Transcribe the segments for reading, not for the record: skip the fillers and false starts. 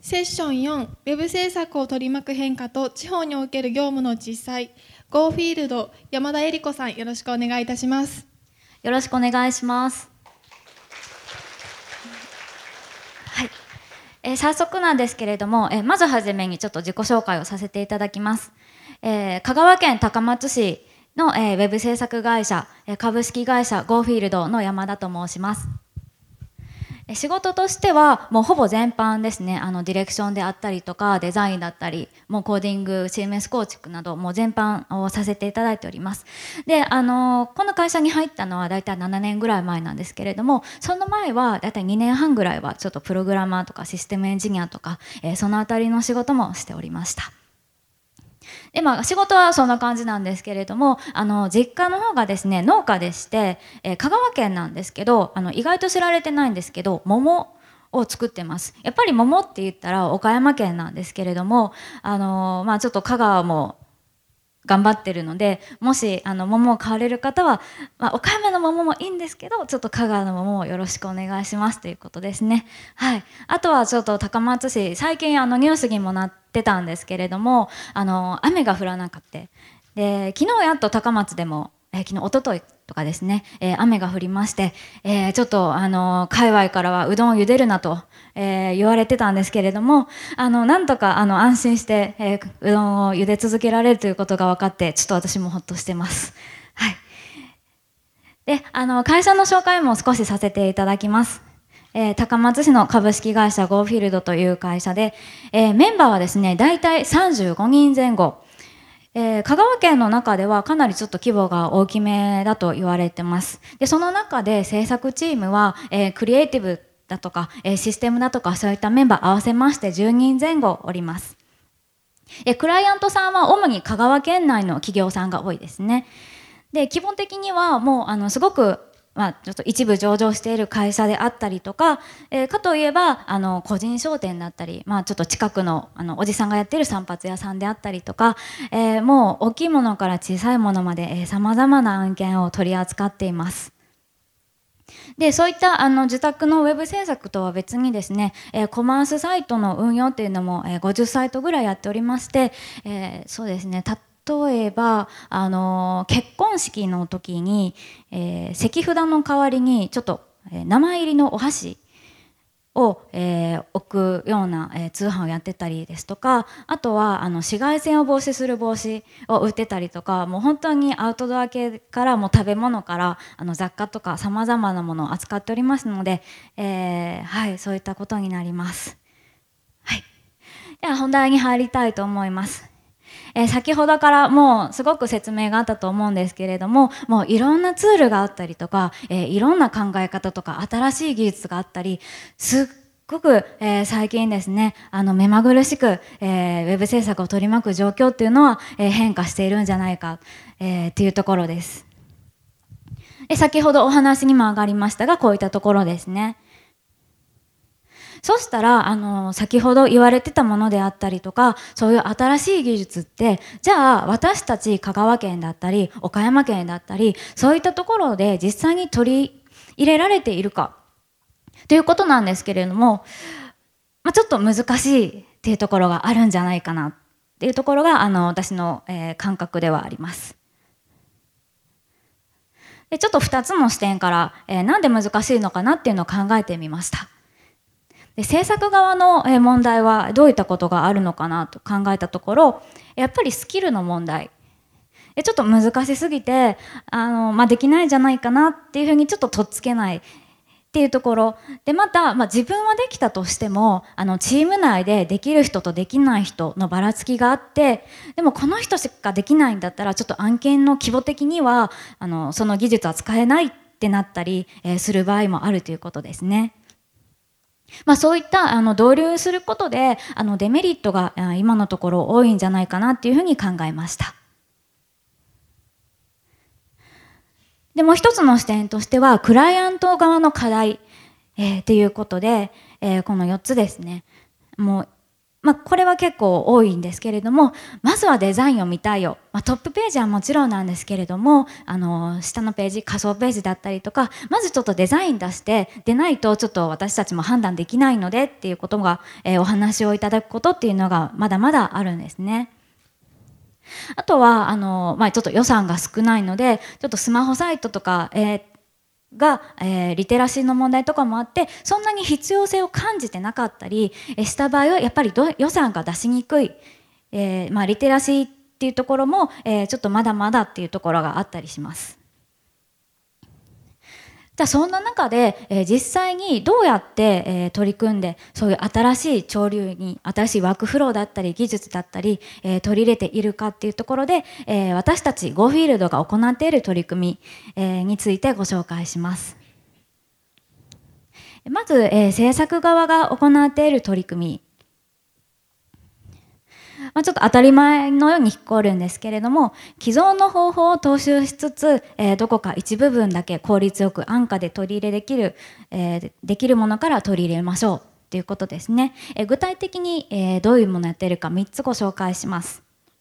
セッション4、ウェブ制作を取り巻く変化と地方における業務の実際、Go Field、山田恵里子さん、よろしくお願いいたします。 よろしくお願いします。はい、早速なんですけれども、まずはじめにちょっと自己紹介をさせていただきます。香川県高松市の、ウェブ制作会社、株式会社 Go Field の山田と申します。仕事としてはもうほぼ全般ですね。ディレクションであったりとかデザインだったり、もうコーディング CMS 構築などもう全般をさせていただいております。でこの会社に入ったのはだいたい7年ぐらい前なんですけれども、その前はだいたい2年半ぐらいはちょっとプログラマーとかシステムエンジニアとか、そのあたりの仕事もしておりました。で仕事はそんな感じなんですけれども、実家の方がですね農家でして、香川県なんですけど、意外と知られてないんですけど、桃を作ってます。やっぱり桃って言ったら岡山県なんですけれども、ちょっと香川も頑張ってるので、もし桃を買われる方は、岡山の桃もいいんですけど、ちょっと香川の桃をよろしくお願いしますということですね。はい、あとはちょっと高松市、最近ニュースにもなってたんですけれども、雨が降らなかった。で昨日やっと高松でも、昨日一昨日とかですね、雨が降りまして、ちょっと界隈からはうどんを茹でるなと、言われてたんですけれども、なんとか安心して、うどんを茹で続けられるということが分かって、ちょっと私もほっとしてます。はい、で会社の紹介も少しさせていただきます。高松市の株式会社 Go Field という会社で、メンバーはですね大体35人前後。香川県の中ではかなりちょっと規模が大きめだと言われてます。でその中で制作チームは、クリエイティブだとか、システムだとか、そういったメンバー合わせまして10人前後おります。クライアントさんは主に香川県内の企業さんが多いですね。で基本的にはもうすごくちょっと一部上場している会社であったりとか、かといえば個人商店だったり、ちょっと近くのおじさんがやってる散髪屋さんであったりとか、もう大きいものから小さいものまでさまざまな案件を取り扱っています。でそういった自宅のウェブ制作とは別にですね、コマースサイトの運用というのも、50サイトぐらいやっておりまして、そうですね、例えば結婚式の時に、席札の代わりにちょっと、名前入りのお箸を、置くような、通販をやってたりですとか、あとは紫外線を防止する帽子を売ってたりとか、もう本当にアウトドア系からもう食べ物から雑貨とかさまざまなものを扱っておりますので、はい、そういったことになります。はい、では本題に入りたいと思います。先ほどからもうすごく説明があったと思うんですけれども、もういろんなツールがあったりとか、いろんな考え方とか新しい技術があったり、すっごく、最近ですね目まぐるしく、ウェブ制作を取り巻く状況っていうのは、変化しているんじゃないか、っていうところです。先ほどお話にも上がりましたが、こういったところですね。そしたら先ほど言われてたものであったりとか、そういう新しい技術ってじゃあ私たち香川県だったり岡山県だったり、そういったところで実際に取り入れられているかということなんですけれども、ちょっと難しいっていうところがあるんじゃないかなっていうところが私の、感覚ではあります。でちょっと2つの視点から、なんで難しいのかなっていうのを考えてみました。で制作側の問題はどういったことがあるのかなと考えたところ、やっぱりスキルの問題、ちょっと難しすぎてできないんじゃないかなっていうふうにちょっととっつけないっていうところで、また、自分はできたとしてもチーム内でできる人とできない人のばらつきがあって、でもこの人しかできないんだったらちょっと案件の規模的にはその技術は使えないってなったり、する場合もあるということですね。そういった導入することでデメリットが今のところ多いんじゃないかなっていうふうに考えました。でもう一つの視点としてはクライアント側の課題、っていうことで、この4つですね。もうこれは結構多いんですけれども、まずはデザインを見たいよ、トップページはもちろんなんですけれども、下のページ、仮想ページだったりとか、まずちょっとデザイン出してでないとちょっと私たちも判断できないのでっていうことが、お話をいただくことっていうのがまだまだあるんですね。あとはちょっと予算が少ないので、ちょっとスマホサイトとか、リテラシーの問題とかもあって、そんなに必要性を感じてなかったりした場合は、やっぱり予算が出しにくい、リテラシーっていうところも、ちょっとまだまだっていうところがあったりします。じゃあそんな中で、実際にどうやって、取り組んで、そういう新しい潮流に新しいワークフローだったり技術だったり、取り入れているかっていうところで、私たち Go フィールドが行っている取り組み、についてご紹介します。まず、制作側が行っている取り組み、ちょっと当たり前のように聞こえるんですけれども、既存の方法を踏襲しつつ、どこか一部分だけ効率よく安価で取り入れできるものから取り入れましょうということですね。具体的に、どういうものをやっているか3つご紹介します。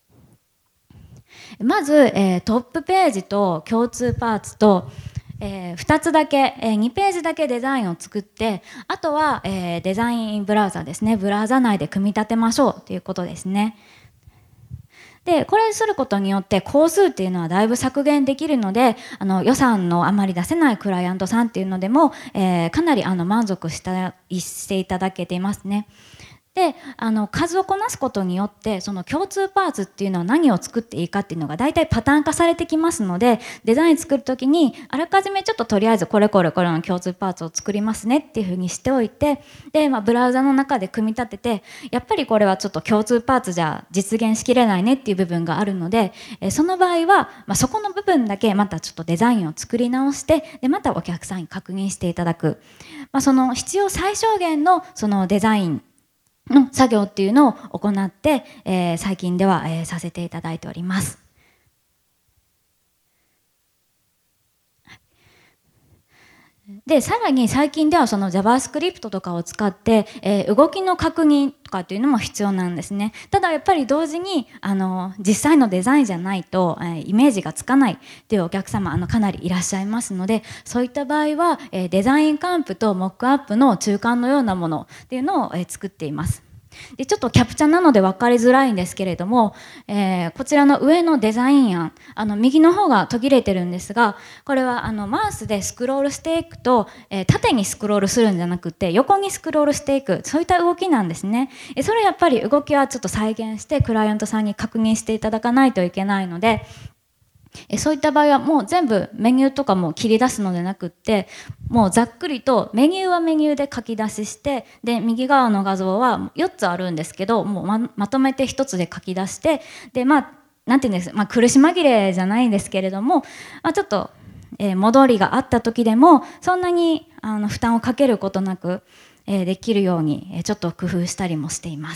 まず、トップページと共通パーツと、2つだけ、2ページだけデザインを作って、あとは、デザインブラウザですね、ブラウザ内で組み立てましょうということですね。でこれすることによって工数っていうのはだいぶ削減できるので、予算のあまり出せないクライアントさんっていうのでも、かなり満足していただけていますね。で数をこなすことによってその共通パーツっていうのは何を作っていいかっていうのが大体パターン化されてきますので、デザイン作る時にあらかじめちょっととりあえずこれこれこれの共通パーツを作りますねっていうふうにしておいて、で、ブラウザの中で組み立てて、やっぱりこれはちょっと共通パーツじゃ実現しきれないねっていう部分があるので、その場合は、そこの部分だけまたちょっとデザインを作り直して、でまたお客さんに確認していただく、その必要最小限のそのデザインの作業っていうのを行って、最近では、させていただいております。でさらに最近ではその JavaScript とかを使って、動きの確認とかっていうのも必要なんですね。ただやっぱり同時に実際のデザインじゃないと、イメージがつかないっていうお客様かなりいらっしゃいますので、そういった場合は、デザインカンプとモックアップの中間のようなものっていうのを、作っています。でちょっとキャプチャなので分かりづらいんですけれども、こちらの上のデザイン案右の方が途切れてるんですが、これはマウスでスクロールしていくと、縦にスクロールするんじゃなくて横にスクロールしていく、そういった動きなんですね。それやっぱり動きはちょっと再現してクライアントさんに確認していただかないといけないので、そういった場合はもう全部メニューとかも切り出すのではなくって、もうざっくりとメニューはメニューで書き出しして、で右側の画像は4つあるんですけど、もう まとめて1つで書き出して、でなんていうんです、苦し紛れじゃないんですけれども、ちょっと、戻りがあった時でもそんなに負担をかけることなく、できるように、ちょっと工夫したりもしています。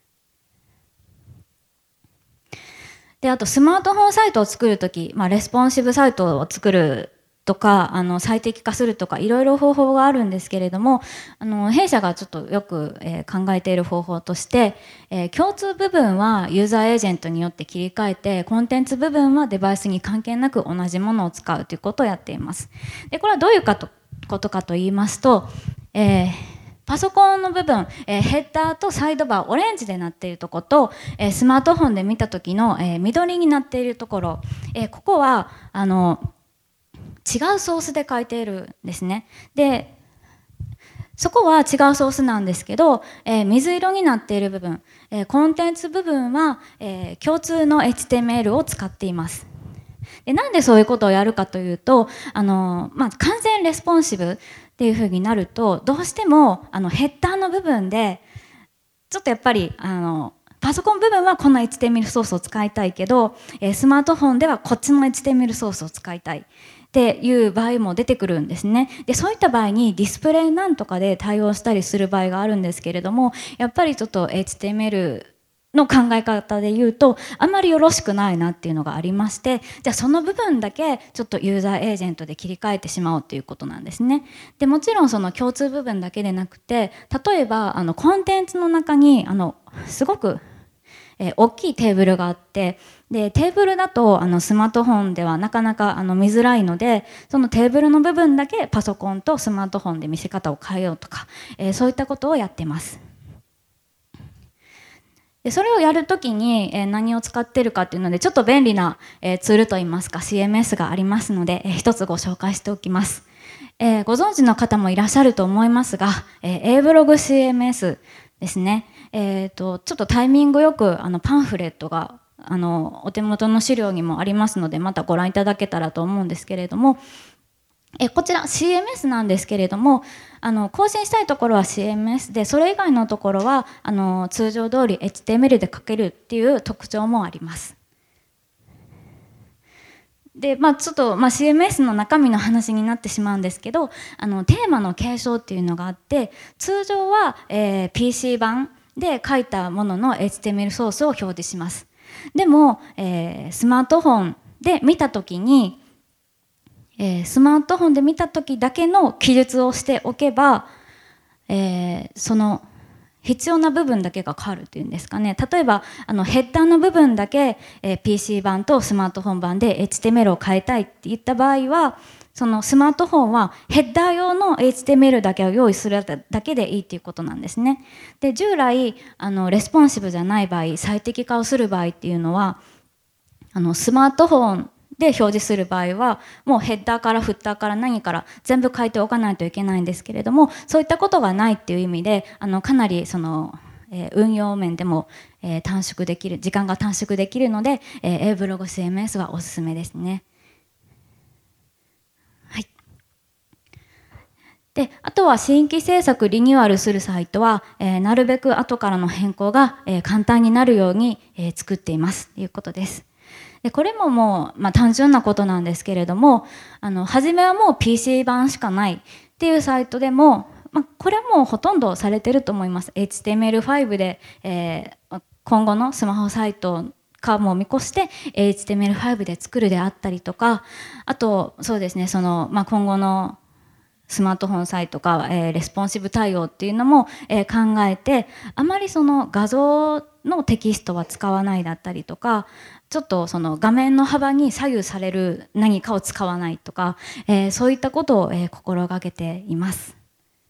であとスマートフォンサイトを作るとき、レスポンシブサイトを作るとか最適化するとかいろいろ方法があるんですけれども、弊社がちょっとよく、考えている方法として、共通部分はユーザーエージェントによって切り替えて、コンテンツ部分はデバイスに関係なく同じものを使うということをやっています。でこれはどういうことかと言いますと、パソコンの部分、ヘッダーとサイドバーオレンジでなっているところと、スマートフォンで見た時の、緑になっているところ、ここは違うソースで書いているんですね。でそこは違うソースなんですけど、水色になっている部分、コンテンツ部分は、共通の HTML を使っています。でなんでそういうことをやるかというと、完全レスポンシブっていう風になると、どうしてもヘッダーの部分でちょっとやっぱりパソコン部分はこの HTML ソースを使いたいけど、スマートフォンではこっちの HTML ソースを使いたいっていう場合も出てくるんですね。でそういった場合にディスプレイなんとかで対応したりする場合があるんですけれども、やっぱりちょっと HTMLの考え方で言うとあまりよろしくないなっていうのがありまして、じゃあその部分だけちょっとユーザーエージェントで切り替えてしまおうっていうことなんですね。でもちろんその共通部分だけでなくて、例えばコンテンツの中にすごく大きいテーブルがあって、でテーブルだとスマートフォンではなかなか見づらいので、そのテーブルの部分だけパソコンとスマートフォンで見せ方を変えようとか、そういったことをやってます。でそれをやるときに何を使っているかっていうので、ちょっと便利なツールといいますか CMS がありますので、一つご紹介しておきます。ご存知の方もいらっしゃると思いますが、A ブログ CMS ですね。ちょっとタイミングよくパンフレットがお手元の資料にもありますので、またご覧いただけたらと思うんですけれども、こちら CMS なんですけれども、更新したいところは CMS で、それ以外のところは通常通り HTML で書けるっていう特徴もあります。でちょっと、CMS の中身の話になってしまうんですけど、テーマの継承っていうのがあって、通常は、PC 版で書いたものの HTML ソースを表示します。でも、スマートフォンで見たときに、スマートフォンで見たときだけの記述をしておけば、その必要な部分だけが変わるというんですかね。例えばヘッダーの部分だけ、PC 版とスマートフォン版で HTML を変えたいって言った場合は、そのスマートフォンはヘッダー用の HTML だけを用意するだけでいいっていうことなんですね。で従来レスポンシブじゃない場合、最適化をする場合っていうのはスマートフォンで表示する場合はもうヘッダーからフッターから何から全部書いておかないといけないんですけれども、そういったことがないっていう意味でかなり運用面でも、短縮できる、時間が短縮できるので、A ブログ CMS はおすすめですね。はい。であとは新規制作リニューアルするサイトは、なるべく後からの変更が、簡単になるように、作っていますということです。でこれももう、単純なことなんですけれども、初めはもう PC 版しかないっていうサイトでも、これはもうほとんどされてると思います。 HTML5 で、今後のスマホサイトかも見越して HTML5 で作るであったりとか、あとそうですね、今後のスマートフォンサイトか、レスポンシブ対応っていうのも、考えて、あまりその画像のテキストは使わないだったりとか、ちょっとその画面の幅に左右される何かを使わないとか、そういったことを、心がけています。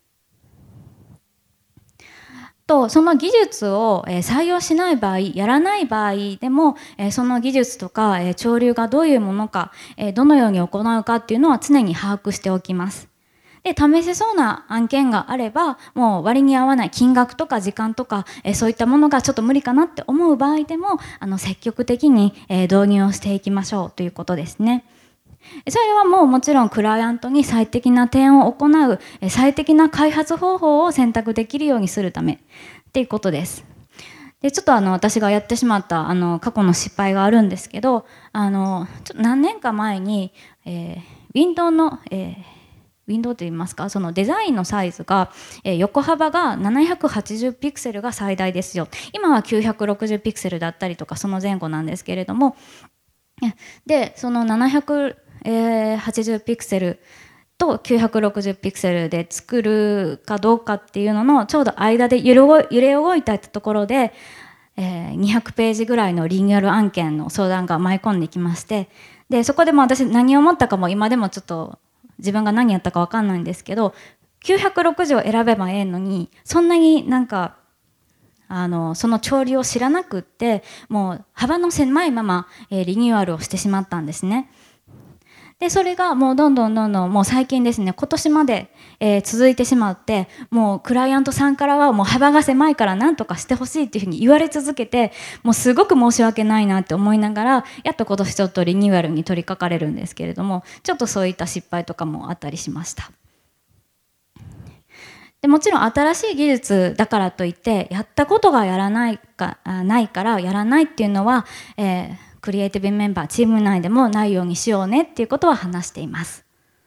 とその技術を採用しない場合、やらない場合でも、その技術とか潮流がどういうものか、どのように行うかっていうのは常に把握しておきます。で試せそうな案件があれば、もう割に合わない金額とか時間とか、そういったものがちょっと無理かなって思う場合でも積極的に、導入をしていきましょうということですね。それはもちろんクライアントに最適な点を行う最適な開発方法を選択できるようにするためっていうことです。でちょっと私がやってしまった過去の失敗があるんですけど、ちょっと何年か前に、Windows の、ウィンドウといいますか、そのデザインのサイズが、横幅が780ピクセルが最大ですよ。今は960ピクセルだったりとかその前後なんですけれども、でその780ピクセルと960ピクセルで作るかどうかっていうののちょうど間で揺れ動いたところで、200ページぐらいのリニューアル案件の相談が舞い込んできまして、でそこでも私何を思ったかも今でもちょっと自分が何やったか分かんないんですけど、960を選べばええのに、そんなになんかその潮流を知らなくって、もう幅の狭いまま、リニューアルをしてしまったんですね。でそれがもうどんどんもう最近ですね、今年まで、続いてしまって、もうクライアントさんからはもう幅が狭いから何とかしてほしいっていうふうに言われ続けて、もうすごく申し訳ないなって思いながら、やっと今年ちょっとリニューアルに取り掛かれるんですけれども、ちょっとそういった失敗とかもあったりしました。でもちろん新しい技術だからといってやったことがないからやらないっていうのは、クリエイティブメンバーチーム内でもないようにしようねっていうことは話しています。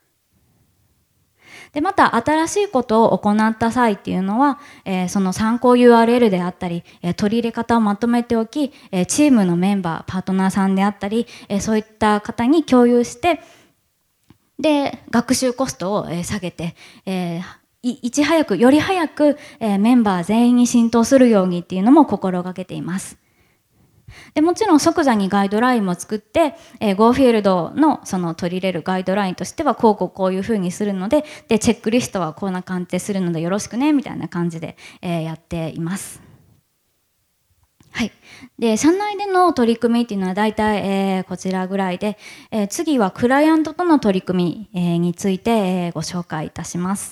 でまた新しいことを行った際っていうのは、その参考 URL であったり、取り入れ方をまとめておき、チームのメンバーパートナーさんであったり、そういった方に共有して、で学習コストを下げて、 いち早くより早く、メンバー全員に浸透するようにっていうのも心がけています。でもちろん即座にガイドラインも作って、ゴーフィールドのその取り入れるガイドラインとしてはこういうふうにするので、チェックリストはこんな感じでするのでよろしくねみたいな感じで、やっています。はい、で社内での取り組みっていうのは大体、こちらぐらいで、次はクライアントとの取り組み、について、ご紹介いたします。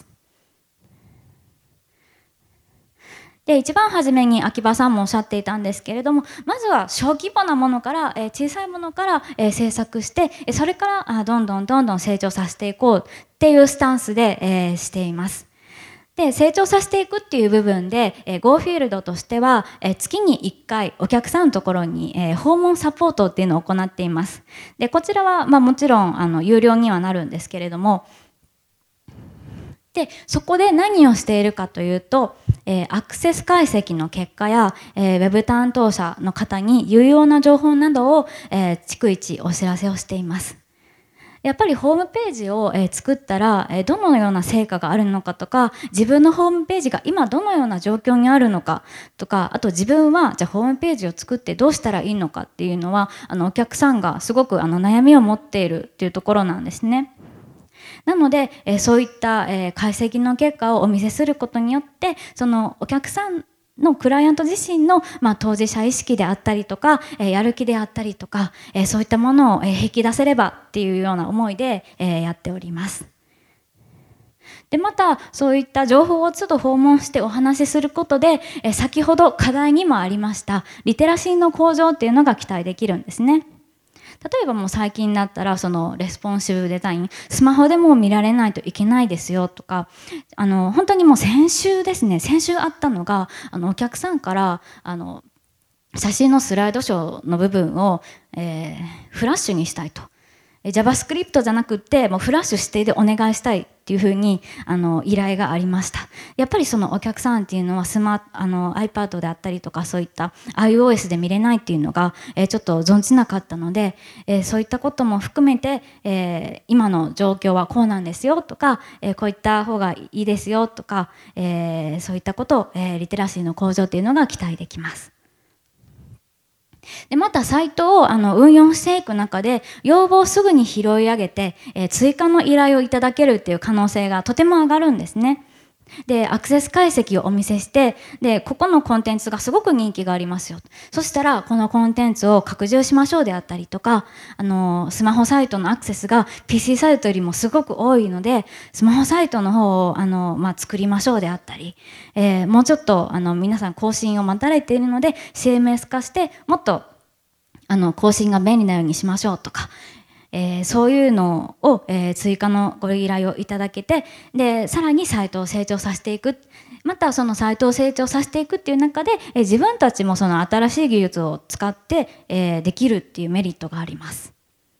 で一番初めに秋葉さんもおっしゃっていたんですけれども、まずは小規模なものから、小さいものから、制作して、それからどんどん成長させていこうっていうスタンスで、しています。で成長させていくっていう部分で、ゴーフィールドとしては、月に1回お客さんのところに、訪問サポートっていうのを行っています。でこちらは、もちろん有料にはなるんですけれども、でそこで何をしているかというと、アクセス解析の結果や、ウェブ担当者の方に有用な情報などを、逐一お知らせをしています。やっぱりホームページを、作ったら、どのような成果があるのかとか、自分のホームページが今どのような状況にあるのかとか、あと自分はじゃあホームページを作ってどうしたらいいのかっていうのはお客さんがすごく悩みを持っているっていうところなんですね。なので、そういった、解析の結果をお見せすることによって、そのお客さんのクライアント自身の、当事者意識であったりとか、やる気であったりとか、そういったものを、引き出せればっていうような思いで、やっております。でまたそういった情報をちょっと訪問してお話しすることで、先ほど課題にもありましたリテラシーの向上っていうのが期待できるんですね。例えばもう最近だったらそのレスポンシブデザインスマホでも見られないといけないですよとか、本当にもう先週あったのがお客さんから写真のスライドショーの部分を、フラッシュにしたいと。JavaScript じゃなくってもうフラッシュ指定でお願いしたいっていうふうに依頼がありました。やっぱりそのお客さんっていうのはiPad であったりとかそういった iOS で見れないっていうのが、ちょっと存じなかったので、そういったことも含めて、今の状況はこうなんですよとか、こういった方がいいですよとか、そういったことを、リテラシーの向上っていうのが期待できます。でまたサイトを運用していく中で要望をすぐに拾い上げて、追加の依頼をいただけるっていう可能性がとても上がるんですね。でアクセス解析をお見せして、でここのコンテンツがすごく人気がありますよ、そしたらこのコンテンツを拡充しましょうであったりとか、スマホサイトのアクセスが PC サイトよりもすごく多いのでスマホサイトの方を作りましょうであったり、もうちょっと皆さん更新を待たれているので CMS 化してもっと更新が便利なようにしましょうとか、そういうのを、追加のご依頼をいただけて、でさらにサイトを成長させていく、またそのサイトを成長させていくっていう中で、自分たちもその新しい技術を使って、できるっていうメリットがあります。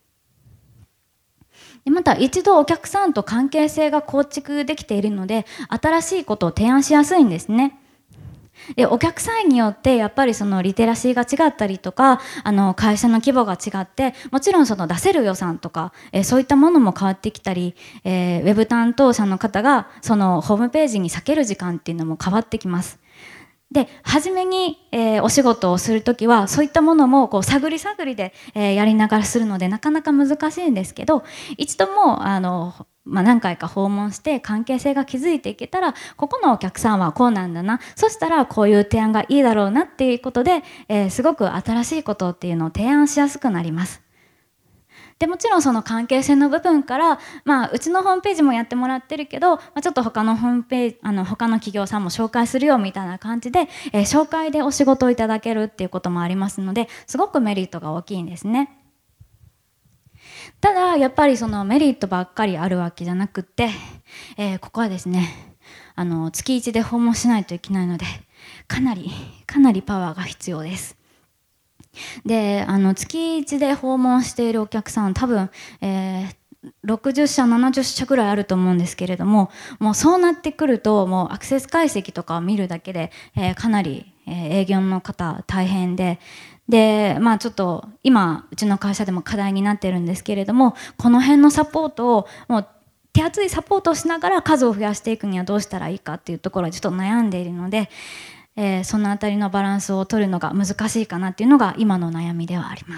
でまた一度お客さんと関係性が構築できているので新しいことを提案しやすいんですね。でお客さんによってやっぱりそのリテラシーが違ったりとか会社の規模が違って、もちろんその出せる予算とか、そういったものも変わってきたり、ウェブ担当者の方がそのホームページに割ける時間っていうのも変わってきます。で初めに、お仕事をするときはそういったものもこう探り探りで、やりながらするのでなかなか難しいんですけど、一度も何回か訪問して関係性が築いていけたら、ここのお客さんはこうなんだな、そしたらこういう提案がいいだろうなっていうことで、すごく新しいことっていうのを提案しやすくなります。でもちろんその関係性の部分から、うちのホームページもやってもらってるけど、ちょっと他のホームページ他の企業さんも紹介するよみたいな感じで、紹介でお仕事をいただけるっていうこともありますので、すごくメリットが大きいんですね。ただやっぱりそのメリットばっかりあるわけじゃなくって、ここはですね月1で訪問しないといけないのでかなりパワーが必要です。で月1で訪問しているお客さん多分、60社70社ぐらいあると思うんですけれども、もうそうなってくるともうアクセス解析とかを見るだけで、かなり、営業の方大変で、ちょっと今うちの会社でも課題になってるんですけれども、この辺のサポートをもう手厚いサポートをしながら数を増やしていくにはどうしたらいいかっていうところにちょっと悩んでいるので、そのあたりのバランスを取るのが難しいかなっていうのが今の悩みではあります。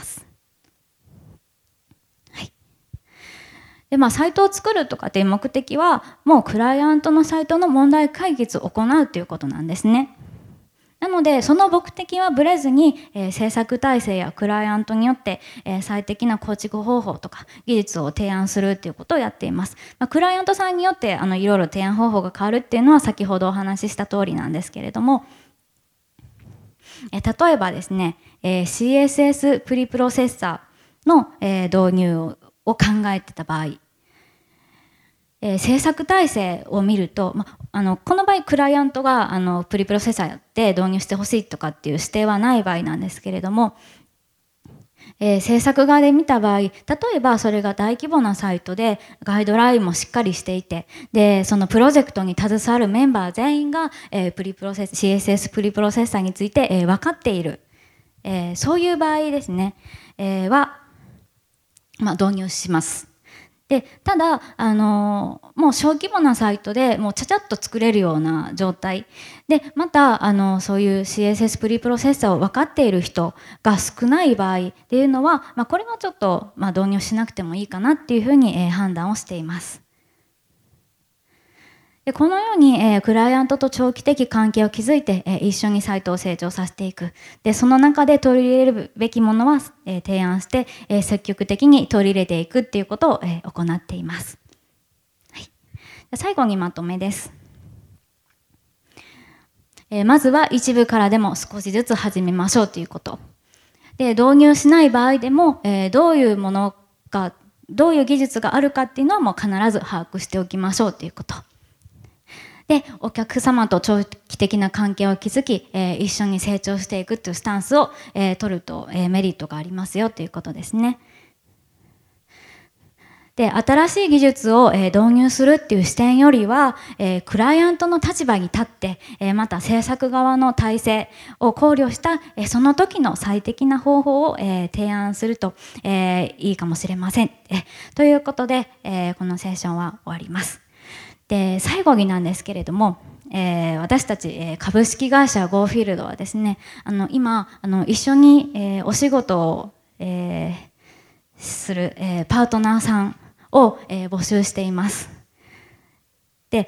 はい。で、サイトを作るとかっていう目的はもうクライアントのサイトの問題解決を行うということなんですね。なのでその目的はぶれずに、制作体制やクライアントによって、最適な構築方法とか技術を提案するということをやっています。クライアントさんによっていろいろ提案方法が変わるっていうのは先ほどお話しした通りなんですけれども、例えばですね、CSS プリプロセッサーの、導入を考えてた場合、制作体制を見ると、この場合クライアントがプリプロセッサーで導入してほしいとかっていう指定はない場合なんですけれども、制作側で見た場合、例えばそれが大規模なサイトでガイドラインもしっかりしていて、でそのプロジェクトに携わるメンバー全員が、CSS プリプロセッサーについて、分かっている、そういう場合ですね、は、導入します。でただ、もう小規模なサイトでもうちゃちゃっと作れるような状態で、またそういう CSS プリプロセッサーを分かっている人が少ない場合っていうのは、これはちょっと、導入しなくてもいいかなっていうふうに、判断をしています。でこのように、クライアントと長期的関係を築いて、一緒にサイトを成長させていく。でその中で取り入れるべきものは、提案して、積極的に取り入れていくっていうことを、行っています。はい、最後にまとめです。まずは一部からでも少しずつ始めましょうということ。で導入しない場合でも、どういうものがどういう技術があるかっていうのはもう必ず把握しておきましょうということ。でお客様と長期的な関係を築き、一緒に成長していくというスタンスを、取ると、メリットがありますよということですね。で新しい技術を、導入するっていう視点よりは、クライアントの立場に立って、また制作側の体制を考慮した、その時の最適な方法を、提案すると、いいかもしれません。ということで、このセッションは終わります。で最後になんですけれども、私たち、株式会社ゴーフィールドはですね、今一緒に、お仕事を、する、パートナーさんを、募集しています。で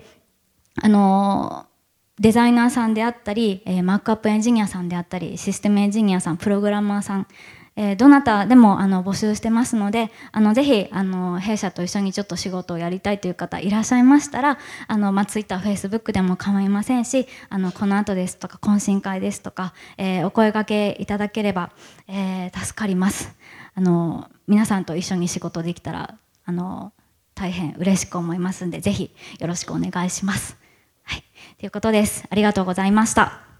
デザイナーさんであったり、マークアップエンジニアさんであったり、システムエンジニアさん、プログラマーさん、どなたでも募集してますので、ぜひ弊社と一緒にちょっと仕事をやりたいという方いらっしゃいましたら、Twitter、Facebook でも構いませんし、この後ですとか懇親会ですとか、お声掛けいただければ、助かります。皆さんと一緒に仕事できたら大変嬉しく思いますので、ぜひよろしくお願いします。はい、ということです。ありがとうございました。